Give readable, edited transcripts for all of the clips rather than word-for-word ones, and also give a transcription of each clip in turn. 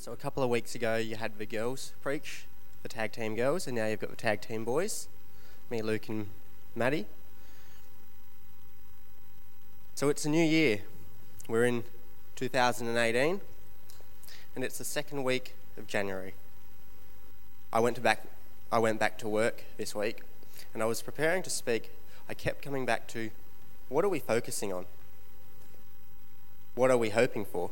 So a couple of weeks ago you had the girls preach, the tag team girls, and now you've got the tag team boys, me, Luke and Maddie. So it's a new year. We're in 2018 and it's the second week of January. I went back to work this week and I was preparing to speak. I kept coming back to, what are we focusing on? What are we hoping for?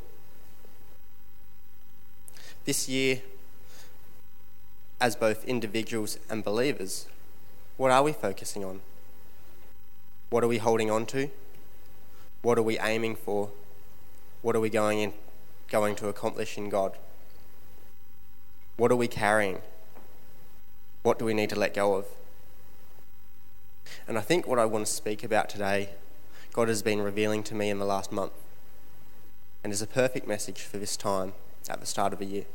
This year, as both individuals and believers, what are we focusing on? What are we holding on to? What are we aiming for? What are we going to accomplish in God? What are we carrying? What do we need to let go of? And I think what I want to speak about today, God has been revealing to me in the last month, and is a perfect message for this time at the start of a year.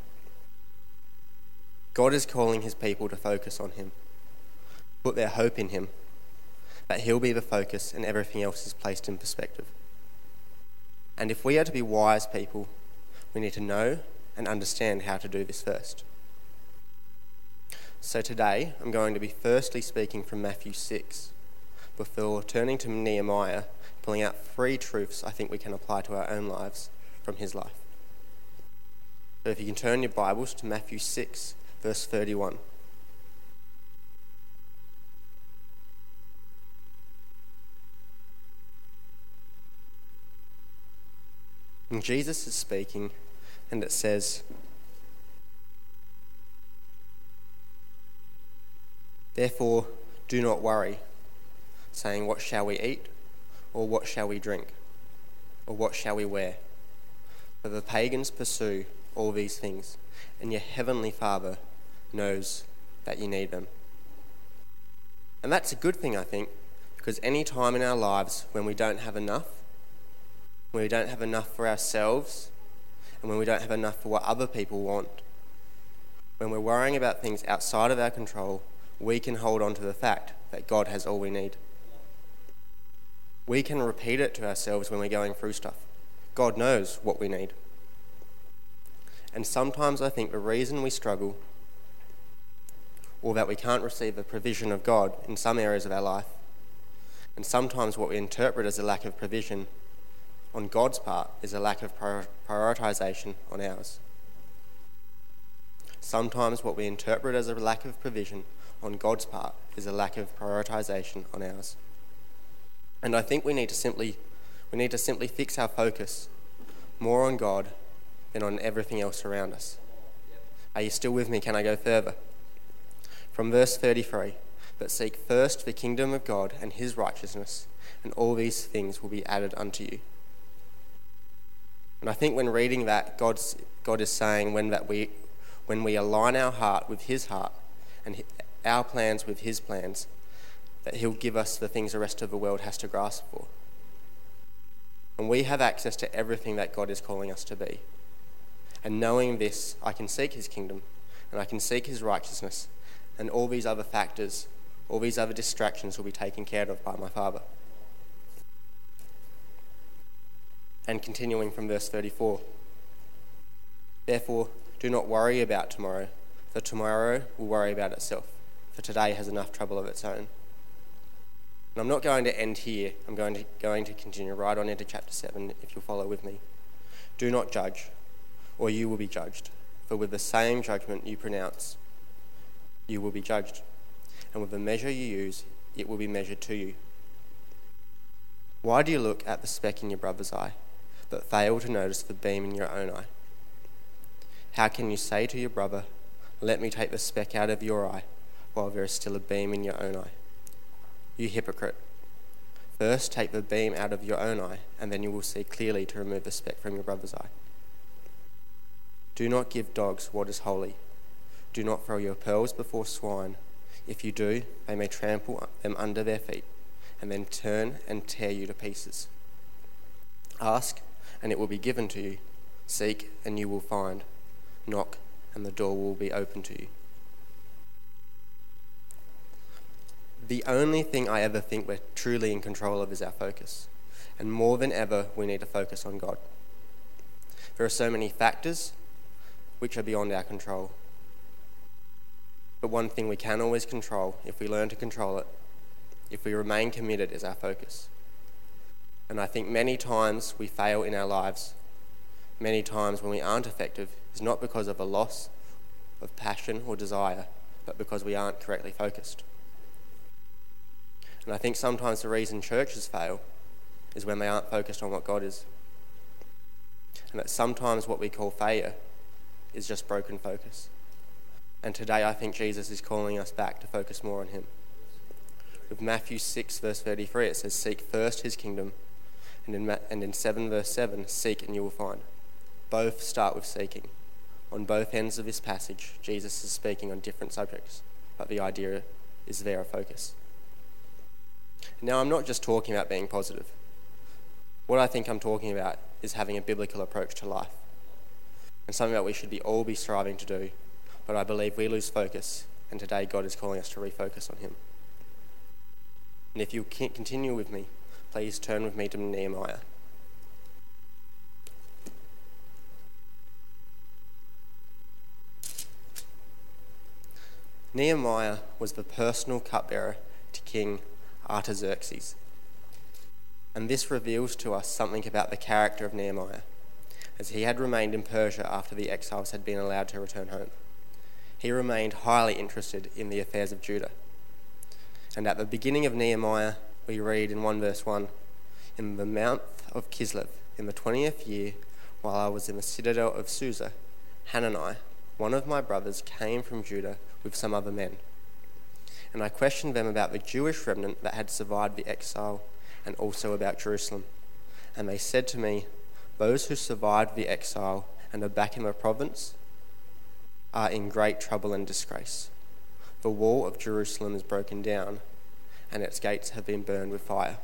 God is calling his people to focus on him, put their hope in him, that he'll be the focus and everything else is placed in perspective. And if we are to be wise people, we need to know and understand how to do this first. So today, I'm going to be firstly speaking from Matthew 6, before turning to Nehemiah, pulling out 3 truths I think we can apply to our own lives from his life. So if you can turn your Bibles to Matthew 6, verse 31. And Jesus is speaking, and it says, "Therefore, do not worry, saying, 'What shall we eat?' Or 'What shall we drink?' Or 'What shall we wear?' For the pagans pursue all these things, and your heavenly Father knows that you need them." And that's a good thing, I think, because any time in our lives when we don't have enough, when we don't have enough for ourselves, and when we don't have enough for what other people want, when we're worrying about things outside of our control, we can hold on to the fact that God has all we need. We can repeat it to ourselves when we're going through stuff. God knows what we need. And sometimes I think the reason we struggle, or that we can't receive the provision of God in some areas of our life, and sometimes what we interpret as a lack of provision on God's part is a lack of prioritization on ours. Sometimes what we interpret as a lack of provision on God's part is a lack of prioritization on ours. And I think we need to simply fix our focus more on God than on everything else around us. Are you still with me? Can I go further? From verse 33, "But seek first the kingdom of God and his righteousness, and all these things will be added unto you." And I think when reading that, God is saying when we align our heart with his heart and our plans with his plans, that he'll give us the things the rest of the world has to grasp for. And we have access to everything that God is calling us to be. And knowing this, I can seek his kingdom, and I can seek his righteousness, and all these other factors, all these other distractions will be taken care of by my Father. And continuing from verse 34, "Therefore, do not worry about tomorrow, for tomorrow will worry about itself, for today has enough trouble of its own." And I'm not going to end here. I'm going to continue right on into chapter 7, if you'll follow with me. "Do not judge, or you will be judged. For with the same judgment you pronounce, you will be judged. And with the measure you use, it will be measured to you. Why do you look at the speck in your brother's eye, but fail to notice the beam in your own eye? How can you say to your brother, 'Let me take the speck out of your eye,' while there is still a beam in your own eye? You hypocrite. First take the beam out of your own eye, and then you will see clearly to remove the speck from your brother's eye. Do not give dogs what is holy. Do not throw your pearls before swine. If you do, they may trample them under their feet, and then turn and tear you to pieces. Ask, and it will be given to you. Seek, and you will find. Knock, and the door will be open to you." The only thing I ever think we're truly in control of is our focus. And more than ever, we need to focus on God. There are so many factors, which are beyond our control. But one thing we can always control, if we learn to control it, if we remain committed, is our focus. And I think many times we fail in our lives, many times when we aren't effective, is not because of a loss of passion or desire, but because we aren't correctly focused. And I think sometimes the reason churches fail is when they aren't focused on what God is. And that sometimes what we call failure is just broken focus. And today I think Jesus is calling us back to focus more on him. With Matthew 6 verse 33 it says, "Seek first his kingdom," and in 7 verse 7, "Seek and you will find." Both start with seeking. On both ends of this passage, Jesus is speaking on different subjects, but the idea is there of focus. Now, I'm not just talking about being positive. What I think I'm talking about is having a biblical approach to life, and something that we should all be striving to do, but I believe we lose focus, and today God is calling us to refocus on him. And if you can't continue with me, please turn with me to Nehemiah. Nehemiah was the personal cupbearer to King Artaxerxes. And this reveals to us something about the character of Nehemiah, as he had remained in Persia after the exiles had been allowed to return home. He remained highly interested in the affairs of Judah. And at the beginning of Nehemiah, we read in 1 verse 1, "In the month of Kislev, in the 20th year, while I was in the citadel of Susa, Hanani, one of my brothers, came from Judah with some other men. And I questioned them about the Jewish remnant that had survived the exile and also about Jerusalem. And they said to me, 'Those who survived the exile and are back in the province are in great trouble and disgrace. The wall of Jerusalem is broken down, and its gates have been burned with fire.'"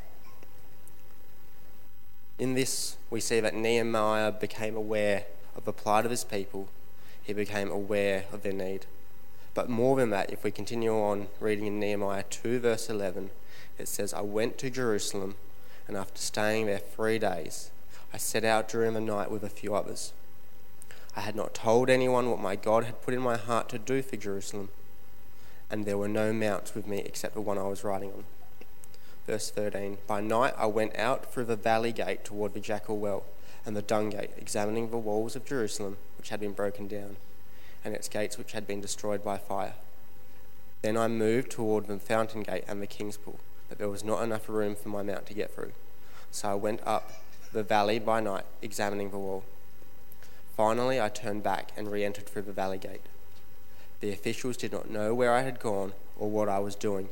In this, we see that Nehemiah became aware of the plight of his people. He became aware of their need. But more than that, if we continue on reading in Nehemiah 2 verse 11, it says, "I went to Jerusalem, and after staying there 3 days, I set out during the night with a few others. I had not told anyone what my God had put in my heart to do for Jerusalem, and there were no mounts with me except the one I was riding on." Verse 13, "By night I went out through the valley gate toward the Jackal Well and the Dung Gate, examining the walls of Jerusalem which had been broken down, and its gates which had been destroyed by fire. Then I moved toward the Fountain Gate and the King's Pool, but there was not enough room for my mount to get through. So I went up the valley by night, examining the wall. Finally, I turned back and re-entered through the valley gate. The officials did not know where I had gone or what I was doing,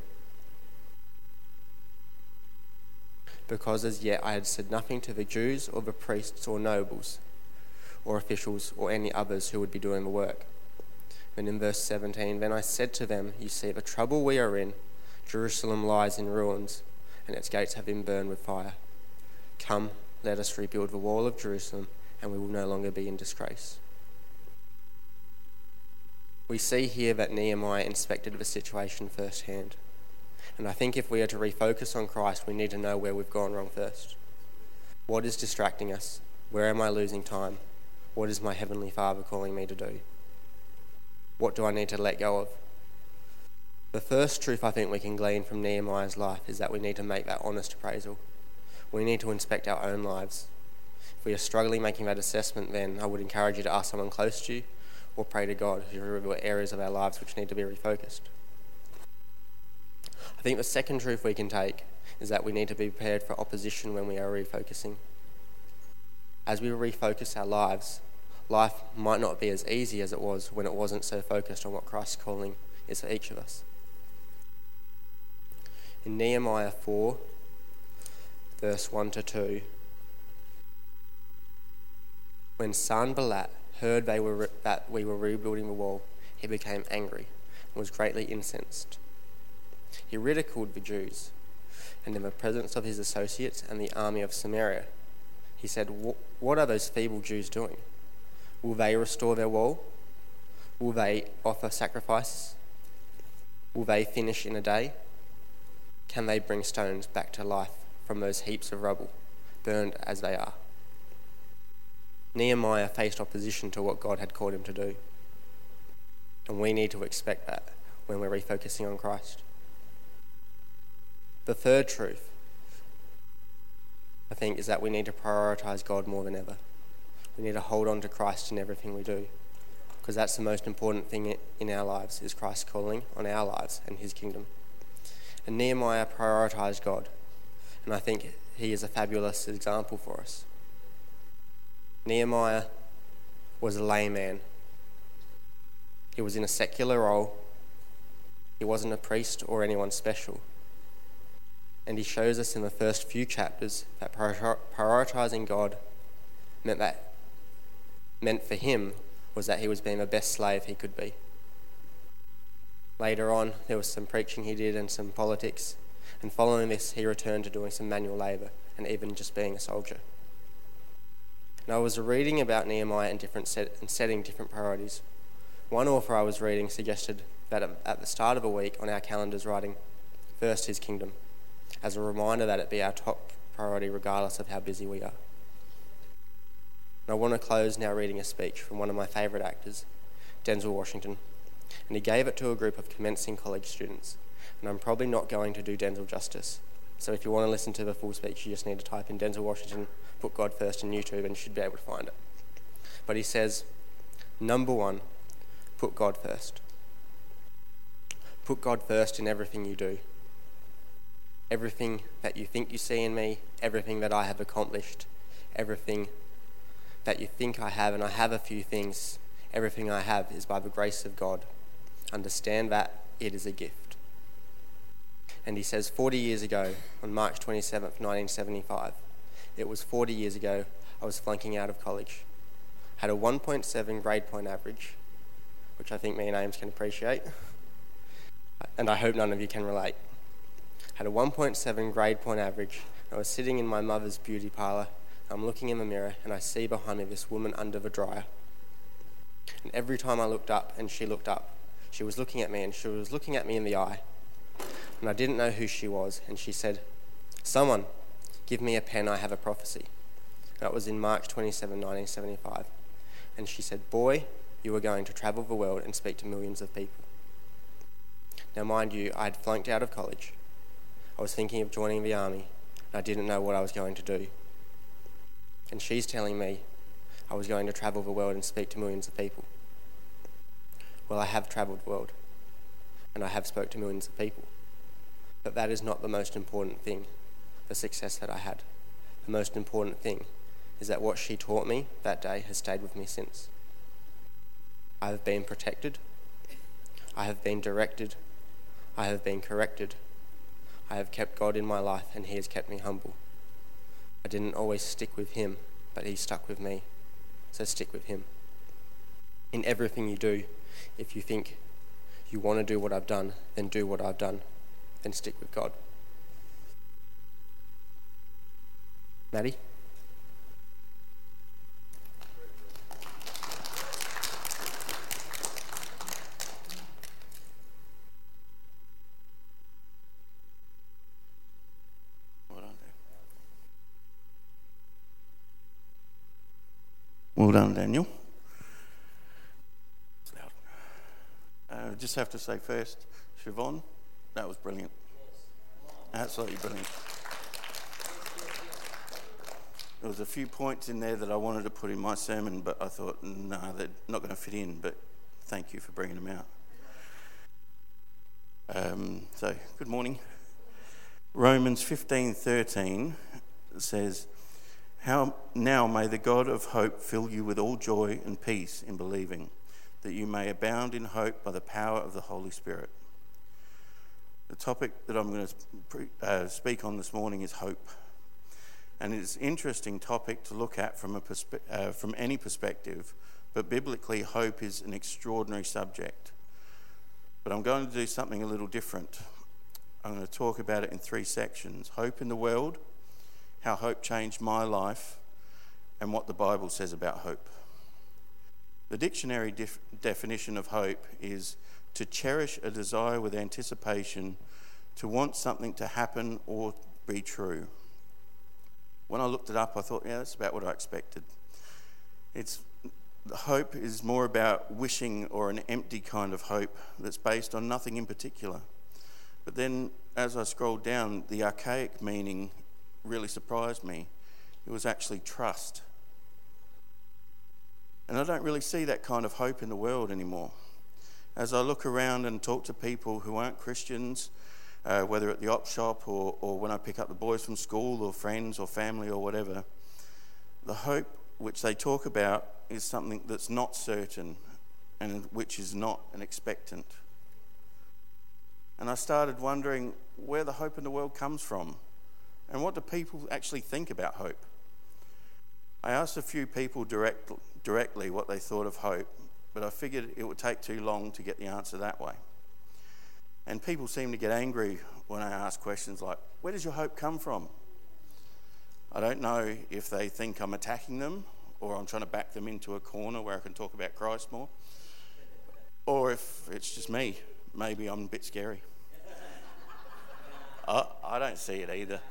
because as yet I had said nothing to the Jews or the priests or nobles or officials or any others who would be doing the work. Then in verse 17, "Then I said to them, 'You see the trouble we are in. Jerusalem lies in ruins, and its gates have been burned with fire. Come, let us rebuild the wall of Jerusalem, and we will no longer be in disgrace.'" We see here that Nehemiah inspected the situation firsthand. And I think if we are to refocus on Christ, we need to know where we've gone wrong first. What is distracting us? Where am I losing time? What is my Heavenly Father calling me to do? What do I need to let go of? The first truth I think we can glean from Nehemiah's life is that we need to make that honest appraisal. We need to inspect our own lives. If we are struggling making that assessment, then I would encourage you to ask someone close to you or pray to God to reveal areas of our lives which need to be refocused. I think the second truth we can take is that we need to be prepared for opposition when we are refocusing. As we refocus our lives, life might not be as easy as it was when it wasn't so focused on what Christ's calling is for each of us. In Nehemiah 4, verse 1 to 2, when Sanballat heard that we were rebuilding the wall, he became angry and was greatly incensed. He ridiculed the Jews, and in the presence of his associates and the army of Samaria, he said, "What are those feeble Jews doing? Will they restore their wall? Will they offer sacrifices? Will they finish in a day? Can they bring stones back to life from those heaps of rubble, burned as they are?" Nehemiah faced opposition to what God had called him to do. And we need to expect that when we're refocusing on Christ. The third truth, I think, is that we need to prioritise God more than ever. We need to hold on to Christ in everything we do, because that's the most important thing in our lives, is Christ's calling on our lives and his kingdom. And Nehemiah prioritised God, and I think he is a fabulous example for us. Nehemiah was a layman. He was in a secular role. He wasn't a priest or anyone special. And he shows us in the first few chapters that prioritising God meant for him was that he was being the best slave he could be. Later on, there was some preaching he did and some politics, and following this, he returned to doing some manual labour and even just being a soldier. And I was reading about Nehemiah and setting different priorities. One author I was reading suggested that at the start of a week on our calendars writing, first his kingdom, as a reminder that it be our top priority regardless of how busy we are. And I want to close now reading a speech from one of my favourite actors, Denzel Washington. And he gave it to a group of commencing college students. And I'm probably not going to do Denzel justice. So if you want to listen to the full speech, you just need to type in Denzel Washington, put God First in YouTube, and you should be able to find it. But he says, number one, put God first. Put God first in everything you do. Everything that you think you see in me, everything that I have accomplished, everything that you think I have, and I have a few things, everything I have is by the grace of God. Understand that it is a gift. And he says 40 years ago, on March 27th, 1975, it was 40 years ago, I was flunking out of college. Had a 1.7 grade point average, which I think me and Ames can appreciate, and I hope none of you can relate. Had a 1.7 grade point average. I was sitting in my mother's beauty parlour. I'm looking in the mirror and I see behind me this woman under the dryer. And every time I looked up and she looked up, she was looking at me and she was looking at me in the eye. And I didn't know who she was, and she said, "Someone, give me a pen, I have a prophecy." That was in March 27, 1975. And she said, "Boy, you are going to travel the world and speak to millions of people." Now mind you, I had flunked out of college. I was thinking of joining the army, and I didn't know what I was going to do. And she's telling me I was going to travel the world and speak to millions of people. Well, I have travelled the world, and I have spoke to millions of people. But that is not the most important thing, the success that I had. The most important thing is that what she taught me that day has stayed with me since. I have been protected. I have been directed. I have been corrected. I have kept God in my life, and he has kept me humble. I didn't always stick with him, but he stuck with me. So stick with him. In everything you do, if you think you want to do what I've done, then do what I've done. Then stick with God. Maddie? Well done, Daniel. It's loud. I just have to say first, Siobhan, that was brilliant. Absolutely brilliant. There was a few points in there that I wanted to put in my sermon, but I thought, no, they're not going to fit in, but thank you for bringing them out. So, good morning. Romans 15:13 says, "How now may the God of hope fill you with all joy and peace in believing, that you may abound in hope by the power of the Holy Spirit." The topic that I'm going to speak on this morning is hope. And it's an interesting topic to look at from any perspective, but biblically hope is an extraordinary subject. But I'm going to do something a little different. I'm going to talk about it in 3 sections: hope in the world, how hope changed my life, and what the Bible says about hope. The dictionary definition of hope is to cherish a desire with anticipation, to want something to happen or be true. When I looked it up, I thought, yeah, that's about what I expected. Hope is more about wishing or an empty kind of hope that's based on nothing in particular. But then as I scrolled down, the archaic meaning really surprised me. It was actually trust. And I don't really see that kind of hope in the world anymore. As I look around and talk to people who aren't Christians, whether at the op shop or when I pick up the boys from school or friends or family or whatever, the hope which they talk about is something that's not certain and which is not an expectant. And I started wondering where the hope in the world comes from and what do people actually think about hope. I asked a few people directly what they thought of hope, but I figured it would take too long to get the answer that way. And people seem to get angry when I ask questions like, where does your hope come from? I don't know if they think I'm attacking them or I'm trying to back them into a corner where I can talk about Christ more, or if it's just me. Maybe I'm a bit scary. I don't see it either.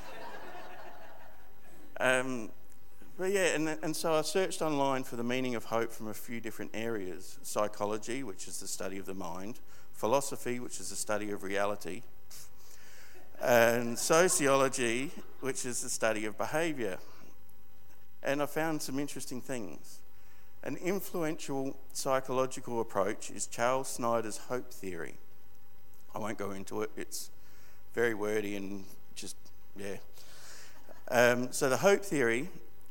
But yeah, and so I searched online for the meaning of hope from a few different areas. Psychology, which is the study of the mind. Philosophy, which is the study of reality. And sociology, which is the study of behaviour. And I found some interesting things. An influential psychological approach is Charles Snyder's hope theory. I won't go into it, it's very wordy and just, yeah. So the hope theory,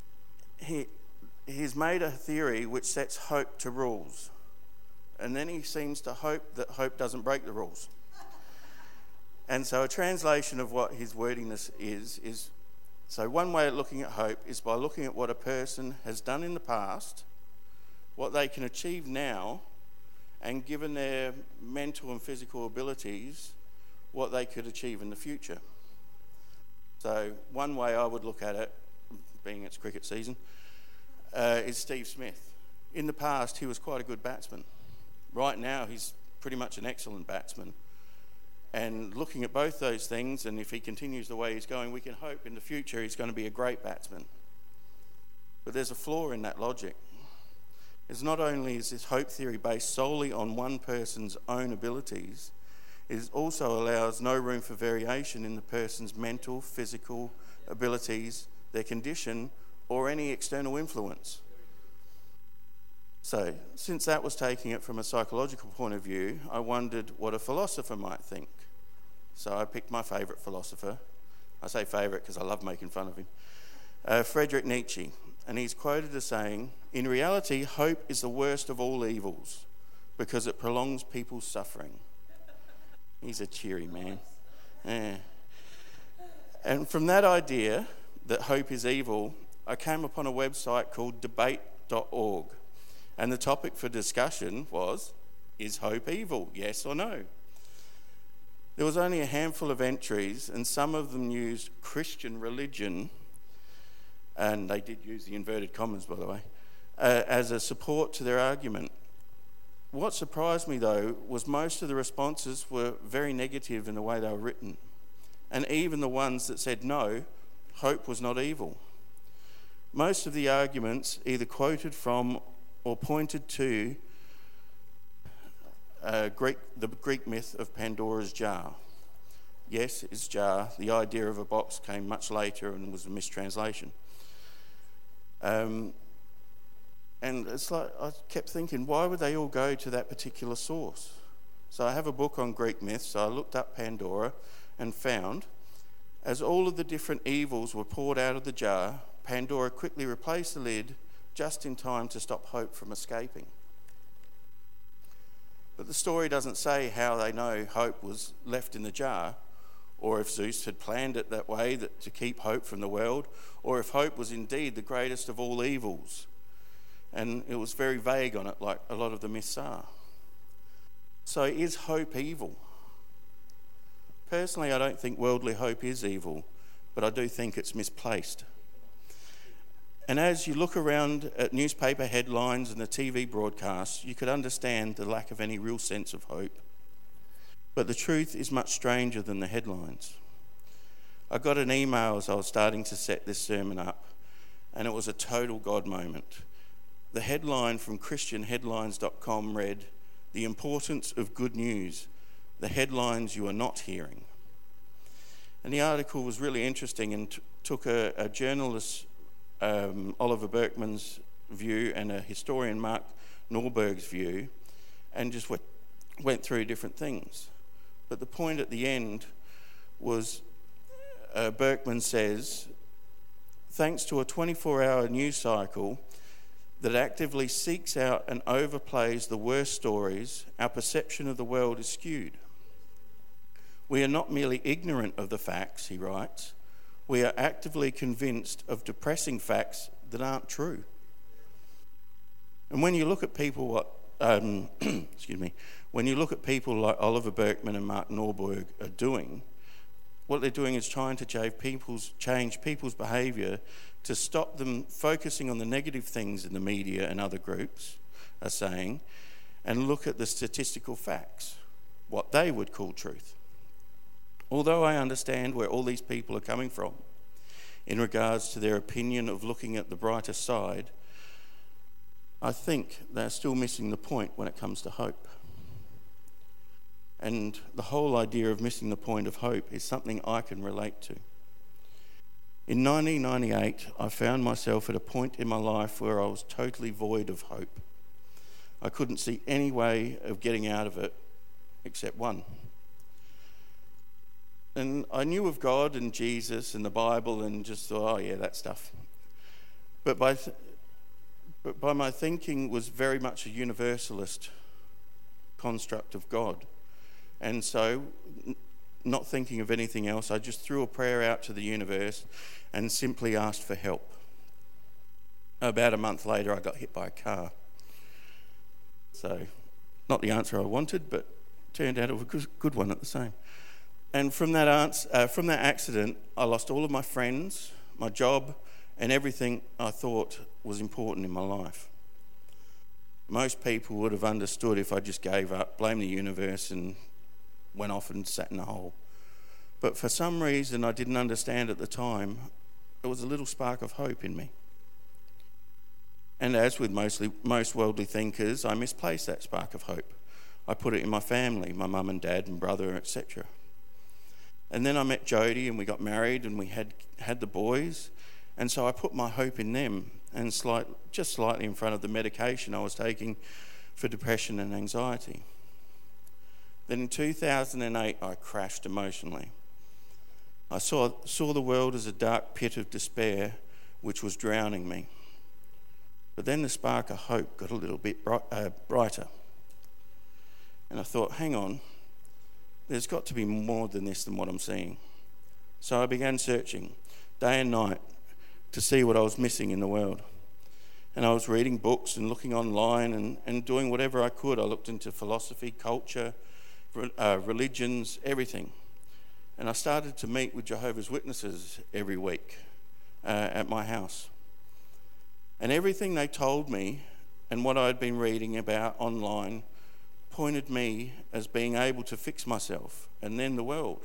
he's made a theory which sets hope to rules. And then he seems to hope that hope doesn't break the rules. And so a translation of what his wordiness is, so one way of looking at hope is by looking at what a person has done in the past, what they can achieve now, and given their mental and physical abilities, what they could achieve in the future. So one way I would look at it, being it's cricket season, is Steve Smith. In the past, he was quite a good batsman. Right now, he's pretty much an excellent batsman. And looking at both those things, and if he continues the way he's going, we can hope in the future he's going to be a great batsman. But there's a flaw in that logic. It's not only is this hope theory based solely on one person's own abilities, it also allows no room for variation in the person's mental, physical abilities, their condition, or any external influence. So, since that was taking it from a psychological point of view, I wondered what a philosopher might think. So I picked my favourite philosopher. I say favourite because I love making fun of him. Friedrich Nietzsche. And he's quoted as saying, "In reality, hope is the worst of all evils because it prolongs people's suffering." He's a cheery man. Yeah. And from that idea that hope is evil, I came upon a website called debate.org. And the topic for discussion was, is hope evil, yes or no? There was only a handful of entries, and some of them used Christian religion, and they did use the inverted commas, by the way, as a support to their argument. What surprised me, though, was most of the responses were very negative in the way they were written. And even the ones that said no, hope was not evil. Most of the arguments either quoted from or pointed to the Greek myth of Pandora's jar. Yes, it's jar. The idea of a box came much later and was a mistranslation. And it's like I kept thinking, why would they all go to that particular source? So I have a book on Greek myths, so I looked up Pandora and found, as all of the different evils were poured out of the jar, Pandora quickly replaced the lid just in time to stop hope from escaping. But the story doesn't say how they know hope was left in the jar, or if Zeus had planned it that way to keep hope from the world, or if hope was indeed the greatest of all evils. And it was very vague on it, like a lot of the myths are. So is hope evil? Personally, I don't think worldly hope is evil, but I do think it's misplaced. And as you look around at newspaper headlines and the TV broadcasts, you could understand the lack of any real sense of hope. But the truth is much stranger than the headlines. I got an email as I was starting to set this sermon up, and it was a total God moment. The headline from ChristianHeadlines.com read, "The importance of good news, the headlines you are not hearing." And the article was really interesting and took a journalist, Oliver Burkeman's view, and a historian, Mark Norberg's view, and just went through different things. But the point at the end was, Burkeman says, thanks to a 24-hour news cycle that actively seeks out and overplays the worst stories, our perception of the world is skewed. We are not merely ignorant of the facts, he writes, we are actively convinced of depressing facts that aren't true. And when you look at people when you look at people like Oliver Burkeman and Mark Norberg are doing, what they're doing is trying to change people's behaviour to stop them focusing on the negative things in the media and other groups are saying, and look at the statistical facts, what they would call truth. Although I understand where all these people are coming from in regards to their opinion of looking at the brighter side, I think they're still missing the point when it comes to hope. And the whole idea of missing the point of hope is something I can relate to. In 1998, I found myself at a point in my life where I was totally void of hope. I couldn't see any way of getting out of it except one. And I knew of God and Jesus and the Bible and just thought, oh yeah, that stuff. But by my thinking was very much a universalist construct of God. And so, not thinking of anything else, I just threw a prayer out to the universe and simply asked for help. About a month later, I got hit by a car. So, not the answer I wanted, but turned out it was a good one at the same. And from that accident, I lost all of my friends, my job, and everything I thought was important in my life. Most people would have understood if I just gave up, blamed the universe, and went off and sat in a hole. But for some reason I didn't understand at the time, there was a little spark of hope in me. And as with most worldly thinkers, I misplaced that spark of hope. I put it in my family, my mum and dad and brother, etc. And then I met Jodie and we got married and we had the boys. And so I put my hope in them and just slightly in front of the medication I was taking for depression and anxiety. Then in 2008, I crashed emotionally. I saw the world as a dark pit of despair which was drowning me. But then the spark of hope got a little bit brighter. And I thought, hang on, there's got to be more than this than what I'm seeing. So I began searching day and night to see what I was missing in the world. And I was reading books and looking online and doing whatever I could. I looked into philosophy, culture, religions, everything. And I started to meet with Jehovah's Witnesses every week at my house. And everything they told me and what I'd been reading about online pointed me as being able to fix myself and then the world.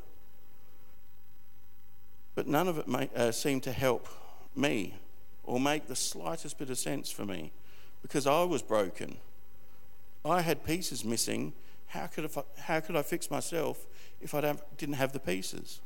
But none of it seemed to help me or make the slightest bit of sense for me because I was broken. I had pieces missing. How could I fix myself if I didn't have the pieces?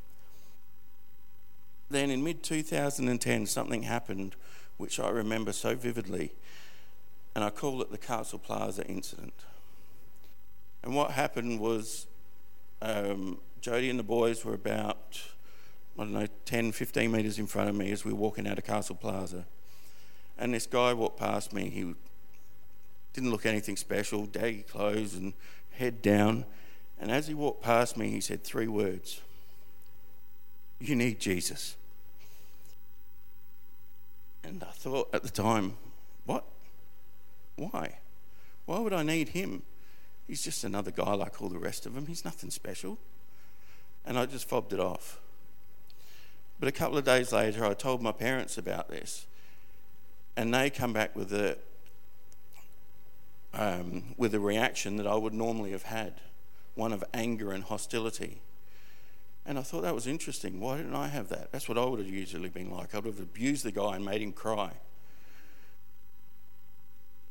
Then in mid-2010, something happened which I remember so vividly, and I call it the Castle Plaza incident. And what happened was Jodie and the boys were about, 10, 15 metres in front of me as we were walking out of Castle Plaza. And this guy walked past me. He didn't look anything special, daggy clothes and head down. And as he walked past me, he said 3 words. You need Jesus. And I thought at the time, what? Why? Why would I need him? He's just another guy like all the rest of them. He's nothing special. And I just fobbed it off. But a couple of days later, I told my parents about this. And they come back with a reaction that I would normally have had, one of anger and hostility. And I thought that was interesting. Why didn't I have that? That's what I would have usually been like. I would have abused the guy and made him cry.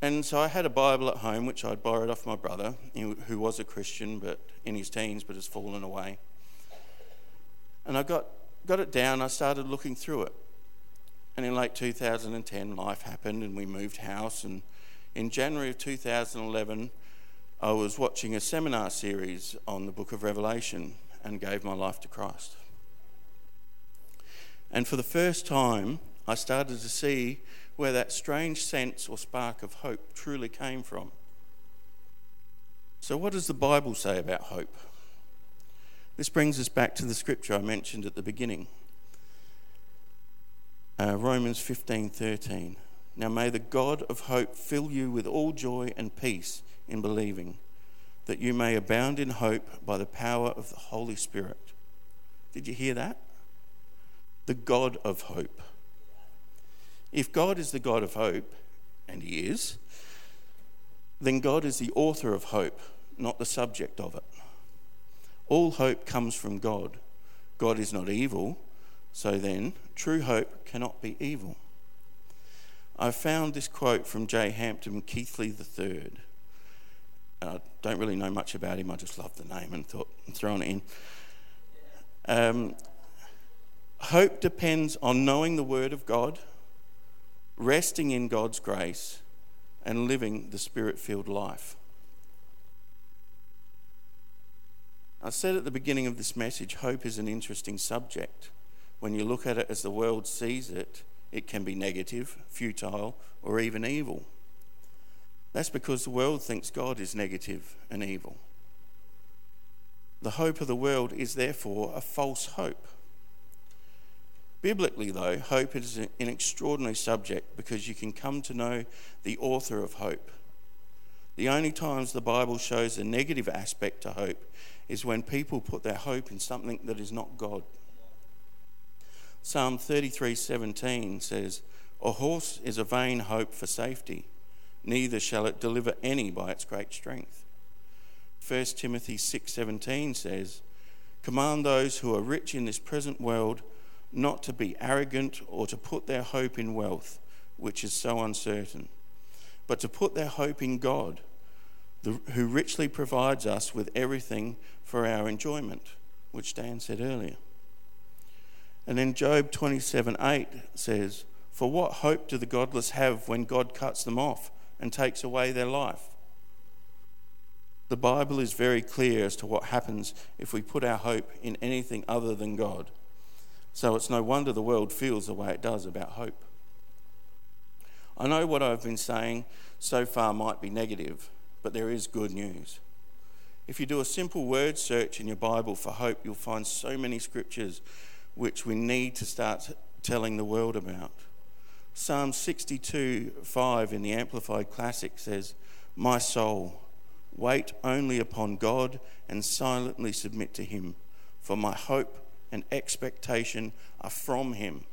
And so I had a Bible at home, which I'd borrowed off my brother, who was a Christian but in his teens but has fallen away. And I got it down, I started looking through it. And in late 2010, life happened and we moved house. And in January of 2011, I was watching a seminar series on the book of Revelation and gave my life to Christ. And for the first time, I started to see where that strange sense or spark of hope truly came from. So what does the Bible say about hope? This brings us back to the scripture I mentioned at the beginning. Romans 15:13. Now may the God of hope fill you with all joy and peace in believing, that you may abound in hope by the power of the Holy Spirit. Did you hear that? The God of hope. If God is the God of hope, and he is, then God is the author of hope, not the subject of it. All hope comes from God. God is not evil, so then true hope cannot be evil. I found this quote from J. Hampton Keithley III. I don't really know much about him, I just loved the name and thought I'm throwing it in. Hope depends on knowing the Word of God, resting in God's grace, and living the Spirit-filled life. I said at the beginning of this message, hope is an interesting subject. When you look at it as the world sees it, it can be negative, futile, or even evil. That's because the world thinks God is negative and evil. The hope of the world is therefore a false hope. Biblically, though, hope is an extraordinary subject because you can come to know the author of hope. The only times the Bible shows a negative aspect to hope is when people put their hope in something that is not God. Psalm 33:17 says, "A horse is a vain hope for safety, neither shall it deliver any by its great strength." 1 Timothy 6:17 says, "Command those who are rich in this present world not to be arrogant or to put their hope in wealth, which is so uncertain, but to put their hope in God, who richly provides us with everything for our enjoyment," which Dan said earlier. And then Job 27:8 says, "For what hope do the godless have when God cuts them off and takes away their life?" The Bible is very clear as to what happens if we put our hope in anything other than God. So it's no wonder the world feels the way it does about hope. I know what I've been saying so far might be negative, but there is good news. If you do a simple word search in your Bible for hope, you'll find so many scriptures which we need to start telling the world about. Psalm 62:5 in the Amplified Classic says, "My soul, wait only upon God and silently submit to him, for my hope and expectation are from him."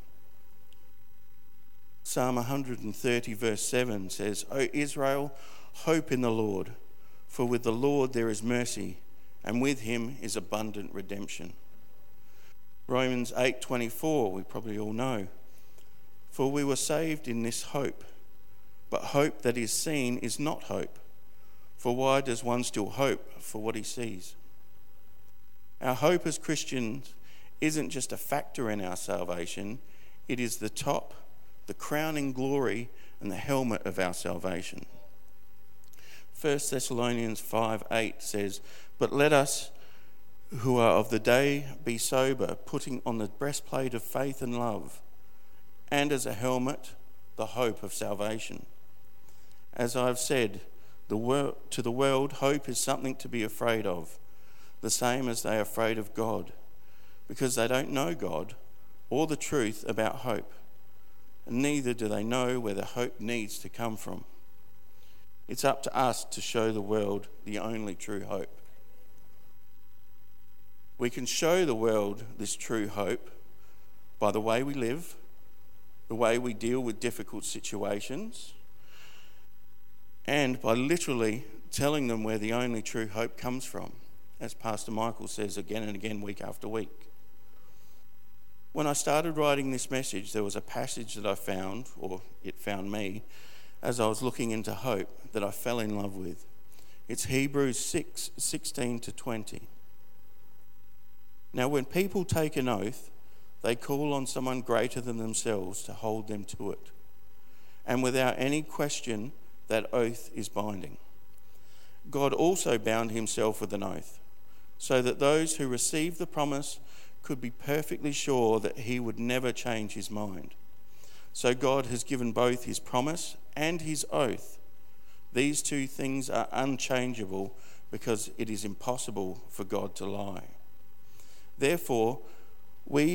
Psalm 130 verse 7 says, "O Israel, hope in the Lord, for with the Lord there is mercy, and with him is abundant redemption." Romans 8:24, we probably all know, "For we were saved in this hope, but hope that is seen is not hope. For why does one still hope for what he sees?" Our hope as Christians isn't just a factor in our salvation, it is the top, the crowning glory and the helmet of our salvation. 1 Thessalonians 5:8 says, "But let us who are of the day be sober, putting on the breastplate of faith and love, and as a helmet the hope of salvation." As I've said, to the world, hope is something to be afraid of, the same as they are afraid of God, because they don't know God or the truth about hope, and neither do they know where the hope needs to come from. It's up to us to show the world the only true hope. We can show the world this true hope by the way we live, the way we deal with difficult situations, and by literally telling them where the only true hope comes from, as Pastor Michael says again and again, week after week. When I started writing this message, there was a passage that I found, or it found me, as I was looking into hope that I fell in love with. It's Hebrews 6:16 to 20. Now, when people take an oath, they call on someone greater than themselves to hold them to it. And without any question, that oath is binding. God also bound himself with an oath, so that those who received the promise could be perfectly sure that he would never change his mind. So God has given both his promise and his oath. These two things are unchangeable because it is impossible for God to lie. Therefore, we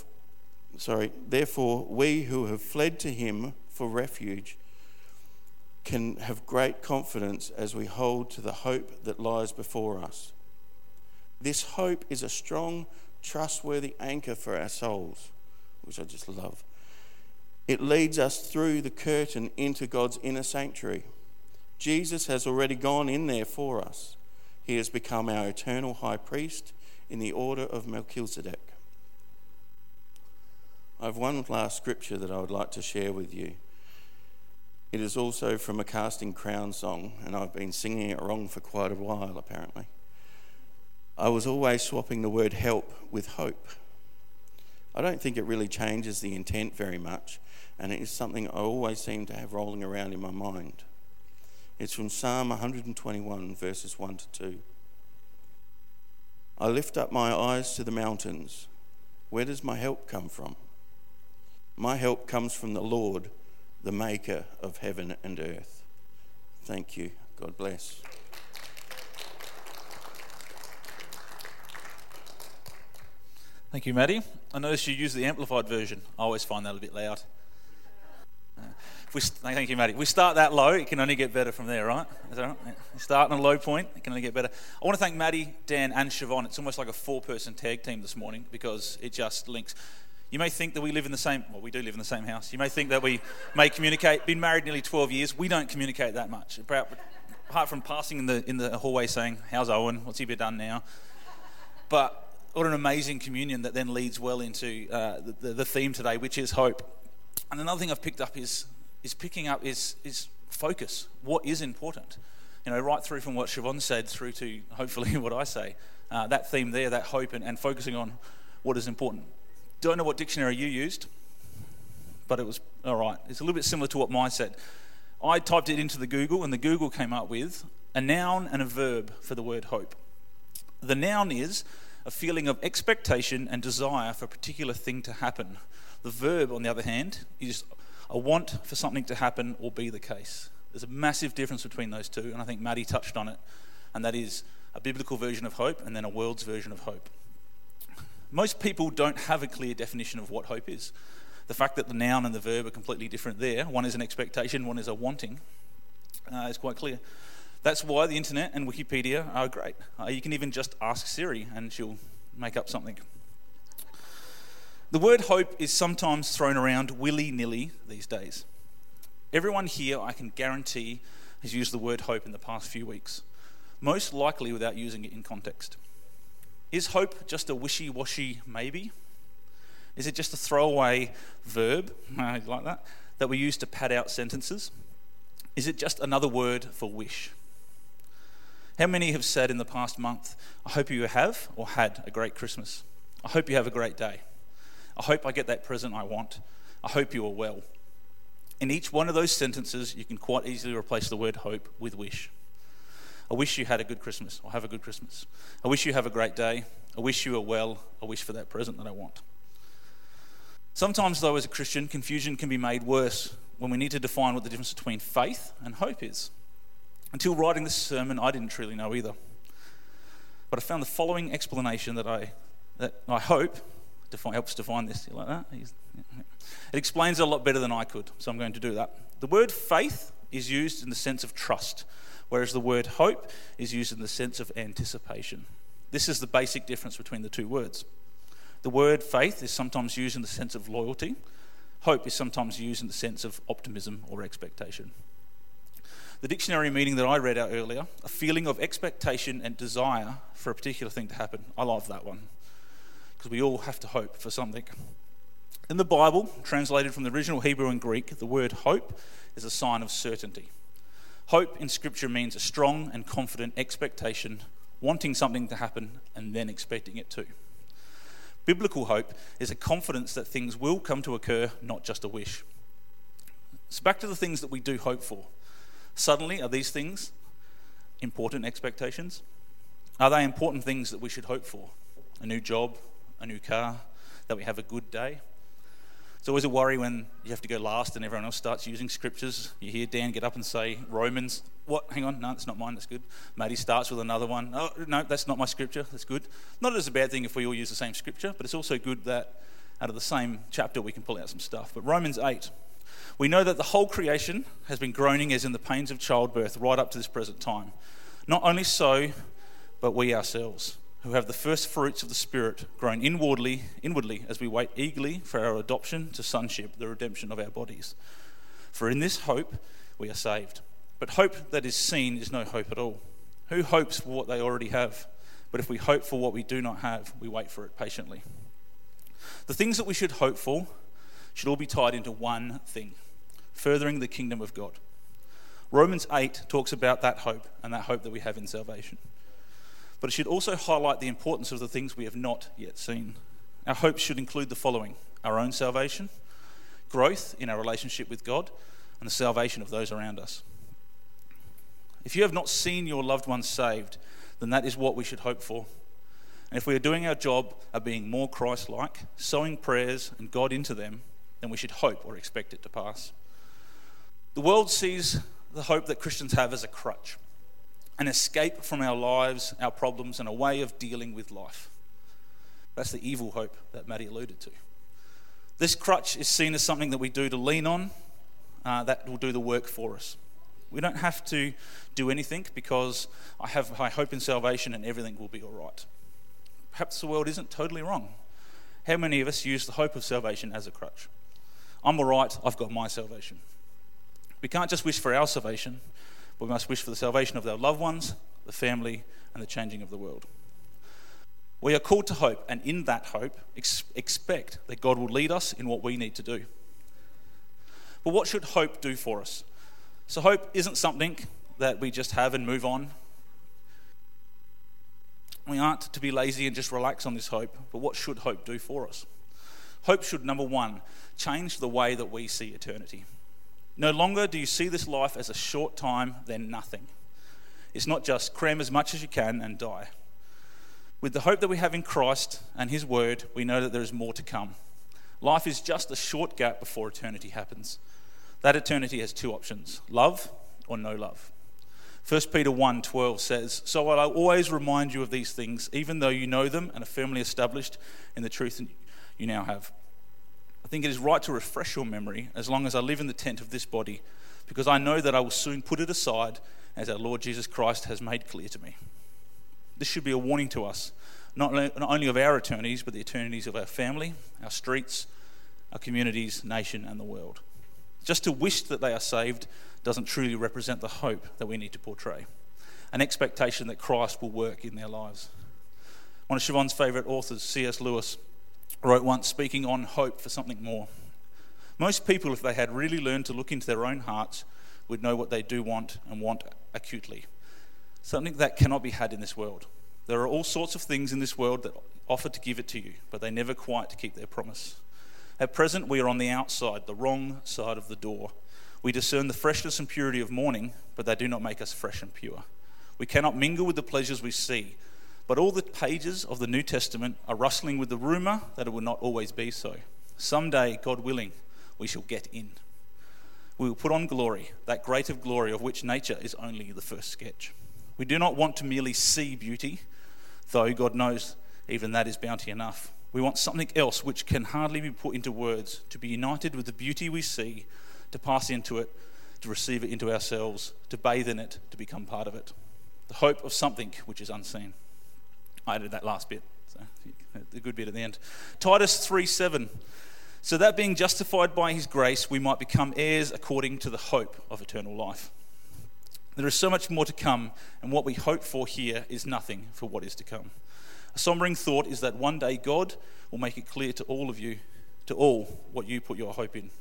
who have fled to him for refuge can have great confidence as we hold to the hope that lies before us. This hope is a strong, trustworthy anchor for our souls, which I just love. It leads us through the curtain into God's inner sanctuary. Jesus has already gone in there for us. He has become our eternal high priest in the order of Melchizedek. I have one last scripture that I would like to share with you. It is also from a Casting Crowns song, and I've been singing it wrong for quite a while, apparently. I was always swapping the word help with hope. I don't think it really changes the intent very much, and it is something I always seem to have rolling around in my mind. It's from Psalm 121, verses 1 to 2. I lift up my eyes to the mountains. Where does my help come from? My help comes from the Lord, the maker of heaven and earth. Thank you. God bless. Thank you, Maddie. I noticed you use the amplified version. I always find that a bit loud. Thank you, Maddie. If we start that low, it can only get better from there, right? Is that right? Yeah. You start on a low point, it can only get better. I want to thank Maddie, Dan, and Siobhan. It's almost like a 4-person tag team this morning because it just links. You may think that we live in the same, well, we do live in the same house. You may think that we may communicate. Been married nearly 12 years. We don't communicate that much. Apart from passing in the hallway saying, "How's Owen? What's he been done now?" But what an amazing communion that then leads well into the theme today, which is hope. And another thing I've picked up is focus. What is important? You know, right through from what Siobhan said through to hopefully what I say. That theme there, that hope and focusing on what is important. Don't know what dictionary you used, but it was all right. It's a little bit similar to what mine said. I typed it into the Google, and the Google came up with a noun and a verb for the word hope. The noun is a feeling of expectation and desire for a particular thing to happen. The verb, on the other hand, is a want for something to happen or be the case. There's a massive difference between those two, and I think Maddie touched on it, and that is a biblical version of hope and then a world's version of hope. Most people don't have a clear definition of what hope is. The fact that the noun and the verb are completely different there, one is an expectation, one is a wanting, is quite clear. That's why the internet and Wikipedia are great. You can even just ask Siri and she'll make up something. The word hope is sometimes thrown around willy-nilly these days. Everyone here, I can guarantee, has used the word hope in the past few weeks, most likely without using it in context. Is hope just a wishy-washy maybe? Is it just a throwaway verb, like that we use to pad out sentences? Is it just another word for wish? How many have said in the past month, I hope you have or had a great Christmas. I hope you have a great day. I hope I get that present I want. I hope you are well. In each one of those sentences, you can quite easily replace the word hope with wish. I wish you had a good Christmas, or have a good Christmas. I wish you have a great day. I wish you are well. I wish for that present that I want. Sometimes, though, as a Christian, confusion can be made worse when we need to define what the difference between faith and hope is. Until writing this sermon, I didn't truly know either. But I found the following explanation that I hope helps define this. You like that? It explains it a lot better than I could, so I'm going to do that. The word faith is used in the sense of trust, whereas the word hope is used in the sense of anticipation. This is the basic difference between the two words. The word faith is sometimes used in the sense of loyalty. Hope is sometimes used in the sense of optimism or expectation. The dictionary meaning that I read out earlier, a feeling of expectation and desire for a particular thing to happen. I love that one, because we all have to hope for something. In the Bible, translated from the original Hebrew and Greek, the word hope is a sign of certainty. Hope in Scripture means a strong and confident expectation, wanting something to happen and then expecting it to. Biblical hope is a confidence that things will come to occur, not just a wish. So back to the things that we do hope for. Suddenly, are these things important expectations? Are they important things that we should hope for? A new job, a new car, that we have a good day? It's always a worry when you have to go last and everyone else starts using scriptures. You hear Dan get up and say, Romans. What? Hang on. No, that's not mine. That's good. Matty starts with another one. Oh, no, that's not my scripture. That's good. Not that it's a bad thing if we all use the same scripture, but it's also good that out of the same chapter we can pull out some stuff. But Romans 8. We know that the whole creation has been groaning as in the pains of childbirth right up to this present time. Not only so, but we ourselves, who have the first fruits of the Spirit, groan inwardly as we wait eagerly for our adoption to sonship, the redemption of our bodies. For in this hope we are saved. But hope that is seen is no hope at all. Who hopes for what they already have? But if we hope for what we do not have, we wait for it patiently. The things that we should hope for should all be tied into one thing: furthering the kingdom of God. Romans 8 talks about that hope and that hope that we have in salvation. But it should also highlight the importance of the things we have not yet seen. Our hopes should include the following: our own salvation, growth in our relationship with God, and the salvation of those around us. If you have not seen your loved ones saved, then that is what we should hope for. And if we are doing our job of being more Christ-like, sowing prayers and God into them, then we should hope or expect it to pass. The world sees the hope that Christians have as a crutch, an escape from our lives, our problems, and a way of dealing with life. That's the evil hope that Matty alluded to. This crutch is seen as something that we do to lean on, that will do the work for us. We don't have to do anything because I have high hope in salvation and everything will be all right. Perhaps the world isn't totally wrong. How many of us use the hope of salvation as a crutch? I'm all right, I've got my salvation. We can't just wish for our salvation, but we must wish for the salvation of our loved ones, the family, and the changing of the world. We are called to hope, and in that hope, expect that God will lead us in what we need to do. But what should hope do for us? So hope isn't something that we just have and move on. We aren't to be lazy and just relax on this hope, but what should hope do for us? Hope should, number one, change the way that we see eternity. No longer do you see this life as a short time, then nothing. It's not just cram as much as you can and die. With the hope that we have in Christ and His Word, we know that there is more to come. Life is just a short gap before eternity happens. That eternity has two options: love or no love. 1 Peter 1:12 says, "So I'll always remind you of these things, even though you know them and are firmly established in the truth you now have." I think it is right to refresh your memory as long as I live in the tent of this body, because I know that I will soon put it aside, as our Lord Jesus Christ has made clear to me. This should be a warning to us, not only of our eternities, but the eternities of our family, our streets, our communities, nation, and the world. Just to wish that they are saved doesn't truly represent the hope that we need to portray, an expectation that Christ will work in their lives. One of Siobhan's favourite authors, C.S. Lewis, wrote once, speaking on hope for something more: most people, if they had really learned to look into their own hearts, would know what they do want and want acutely, something that cannot be had in this world. There are all sorts of things in this world that offer to give it to you, but they never quite keep their promise. At present, we are on the outside, the wrong side of the door. We discern the freshness and purity of morning, but they do not make us fresh and pure. We cannot mingle with the pleasures we see, but all the pages of the New Testament are rustling with the rumour that it will not always be so. Someday, God willing, we shall get in. We will put on glory, that great of glory of which nature is only the first sketch. We do not want to merely see beauty, though God knows even that is bounty enough. We want something else which can hardly be put into words, to be united with the beauty we see, to pass into it, to receive it into ourselves, to bathe in it, to become part of it. The hope of something which is unseen. I added that last bit, so the good bit at the end. Titus 3:7. So that being justified by His grace, we might become heirs according to the hope of eternal life. There is so much more to come, and what we hope for here is nothing for what is to come. A sombering thought is that one day God will make it clear to all of you to all what you put your hope in.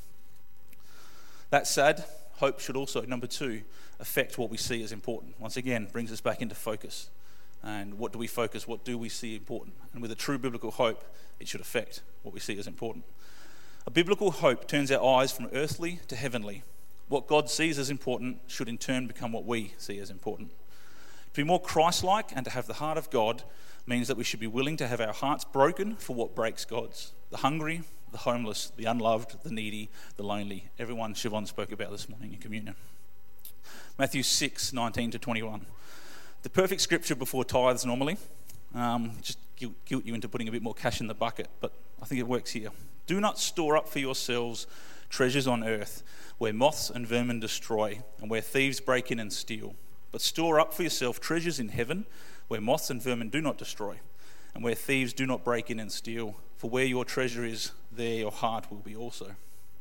That said, hope should also, number 2, affect what we see as important. Once again, brings us back into focus. And what do we focus? What do we see important? And with a true biblical hope, it should affect what we see as important. A biblical hope turns our eyes from earthly to heavenly. What God sees as important should in turn become what we see as important. To be more Christ-like and to have the heart of God means that we should be willing to have our hearts broken for what breaks God's. The hungry, the homeless, the unloved, the needy, the lonely. Everyone Siobhan spoke about this morning in communion. Matthew 6:19 to 21. The perfect scripture before tithes normally. Just guilt you into putting a bit more cash in the bucket, but I think it works here. Do not store up for yourselves treasures on earth, where moths and vermin destroy, and where thieves break in and steal. But store up for yourself treasures in heaven, where moths and vermin do not destroy, and where thieves do not break in and steal. For where your treasure is, there your heart will be also.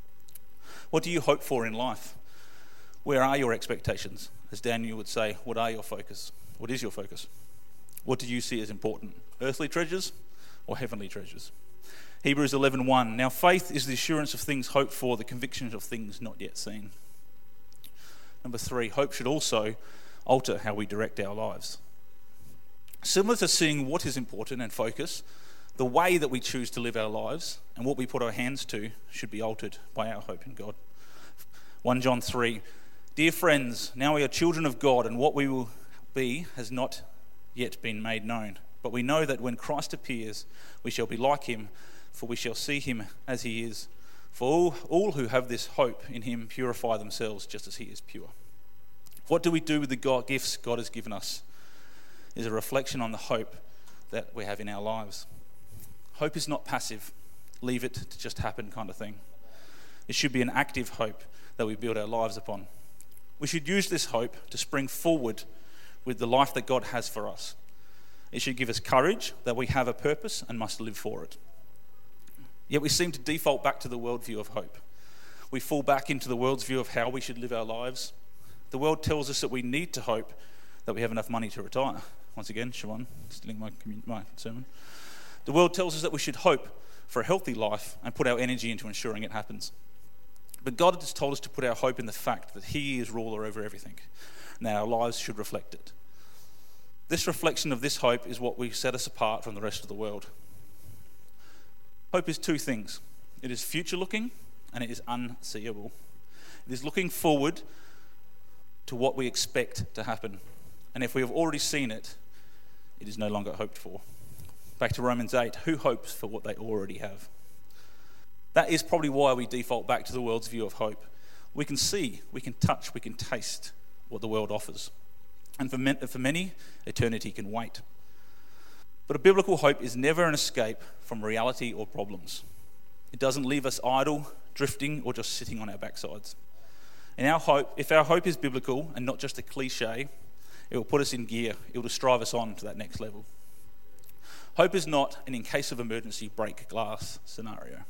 What do you hope for in life? Where are your expectations? As Daniel would say, what are your focus? What is your focus? What do you see as important? Earthly treasures or heavenly treasures? Hebrews 11:1. Now faith is the assurance of things hoped for, the conviction of things not yet seen. Number 3, hope should also alter how we direct our lives. Similar to seeing what is important and focus, the way that we choose to live our lives and what we put our hands to should be altered by our hope in God. 1 John 3. Dear friends, now we are children of God, and what we will be has not yet been made known. But we know that when Christ appears, we shall be like him, for we shall see him as he is. For all who have this hope in him purify themselves just as he is pure. What do we do with the gifts God has given us? Is a reflection on the hope that we have in our lives. Hope is not passive, leave it to just happen kind of thing. It should be an active hope that we build our lives upon. We should use this hope to spring forward with the life that God has for us. It should give us courage that we have a purpose and must live for it. Yet we seem to default back to the worldview of hope. We fall back into the world's view of how we should live our lives. The world tells us that we need to hope that we have enough money to retire. Once again, Siobhan, stealing my sermon. The world tells us that we should hope for a healthy life and put our energy into ensuring it happens. But God has told us to put our hope in the fact that he is ruler over everything, and that our lives should reflect it. This reflection of this hope is what we set us apart from the rest of the world. Hope is 2 things. It is future-looking and it is unseeable. It is looking forward to what we expect to happen. And if we have already seen it, it is no longer hoped for. Back to Romans 8, who hopes for what they already have? That is probably why we default back to the world's view of hope. We can see, we can touch, we can taste what the world offers. And for many, eternity can wait. But a biblical hope is never an escape from reality or problems. It doesn't leave us idle, drifting, or just sitting on our backsides. And if our hope is biblical and not just a cliche, it will put us in gear. It will drive us on to that next level. Hope is not an in case of emergency break glass scenario.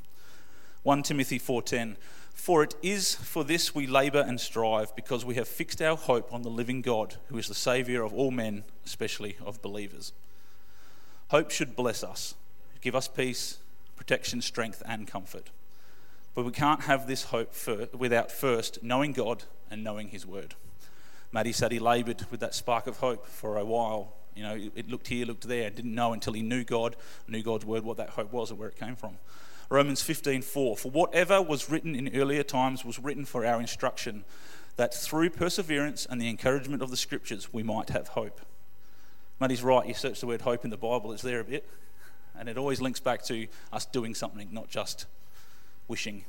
1 Timothy 4:10, for it is for this we labour and strive, because we have fixed our hope on the living God, who is the Saviour of all men, especially of believers. Hope should bless us, give us peace, protection, strength and comfort. But we can't have this hope without first knowing God and knowing his word. Maddie said he laboured with that spark of hope for a while. You know, it looked here, looked there, didn't know until he knew God, knew God's word, what that hope was and where it came from. Romans 15:4, for whatever was written in earlier times was written for our instruction, that through perseverance and the encouragement of the scriptures we might have hope. Maddie's right, you search the word hope in the Bible, it's there a bit, and it always links back to us doing something, not just wishing.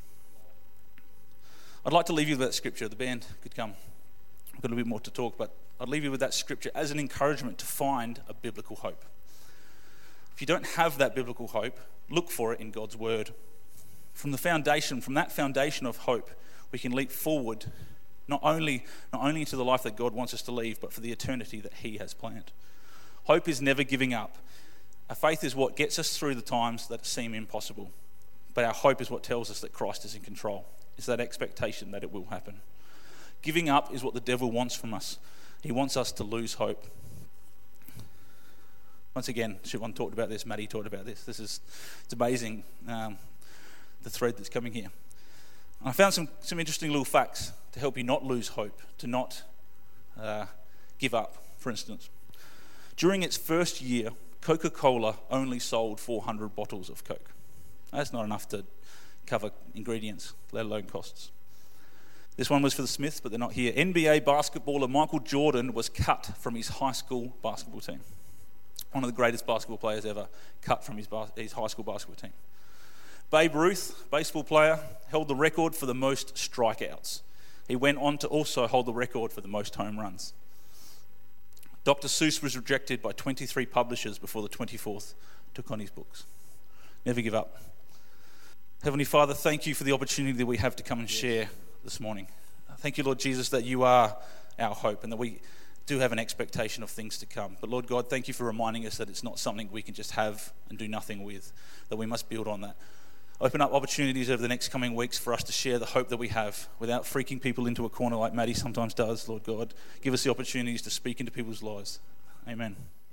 I'd like to leave you with that scripture. The band could come. I've got a bit more to talk, but I'd leave you with that scripture as an encouragement to find a biblical hope. If you don't have that biblical hope, look for it in God's word. From that foundation of hope, we can leap forward, not only into the life that God wants us to leave, but for the eternity that he has planned. Hope is never giving up. Our faith is what gets us through the times that seem impossible. But our hope is what tells us that Christ is in control. It's that expectation that it will happen. Giving up is what the devil wants from us. He wants us to lose hope. Once again, Siobhan talked about this, Maddie talked about this. It's amazing, the thread that's coming here. And I found some interesting little facts to help you not lose hope, to not give up, for instance. During its first year, Coca-Cola only sold 400 bottles of Coke. That's not enough to cover ingredients, let alone costs. This one was for the Smiths, but they're not here. NBA basketballer Michael Jordan was cut from his high school basketball team. One of the greatest basketball players ever, cut from his high school basketball team. Babe Ruth, baseball player, held the record for the most strikeouts. He went on to also hold the record for the most home runs. Dr. Seuss was rejected by 23 publishers before the 24th took on his books. Never give up. Heavenly Father, thank you for the opportunity that we have to come and share this morning. Thank you, Lord Jesus, that you are our hope and that we do have an expectation of things to come. But Lord God, thank you for reminding us that it's not something we can just have and do nothing with, that we must build on that. Open up opportunities over the next coming weeks for us to share the hope that we have without freaking people into a corner like Maddie sometimes does, Lord God. Give us the opportunities to speak into people's lives. Amen.